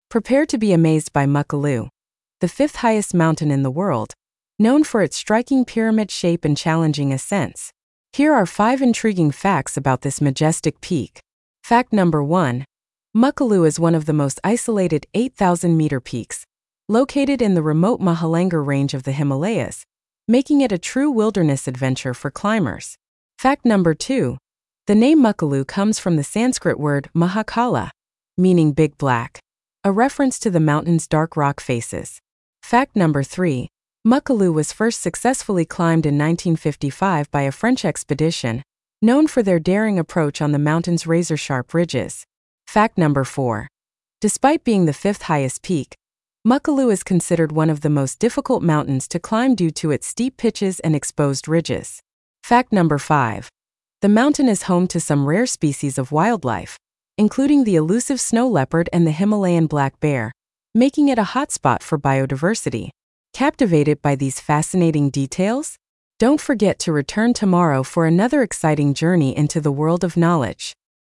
Prepare to be amazed by Makalu, the fifth highest mountain in the world, known for its striking pyramid shape and challenging ascents. Here are 5 intriguing facts about this majestic peak. Fact number 1. Makalu is one of the most isolated 8,000-meter peaks, located in the remote Mahalangur range of the Himalayas, making it a true wilderness adventure for climbers. Fact number 2. The name Makalu comes from the Sanskrit word Mahakala, meaning big black, a reference to the mountain's dark rock faces. Fact number 3. Makalu was first successfully climbed in 1955 by a French expedition, known for their daring approach on the mountain's razor-sharp ridges. Fact number 4. Despite being the 5th highest peak, Makalu is considered one of the most difficult mountains to climb due to its steep pitches and exposed ridges. Fact number 5. The mountain is home to some rare species of wildlife, including the elusive snow leopard and the Himalayan black bear, making it a hotspot for biodiversity. Captivated by these fascinating details? Don't forget to return tomorrow for another exciting journey into the world of knowledge.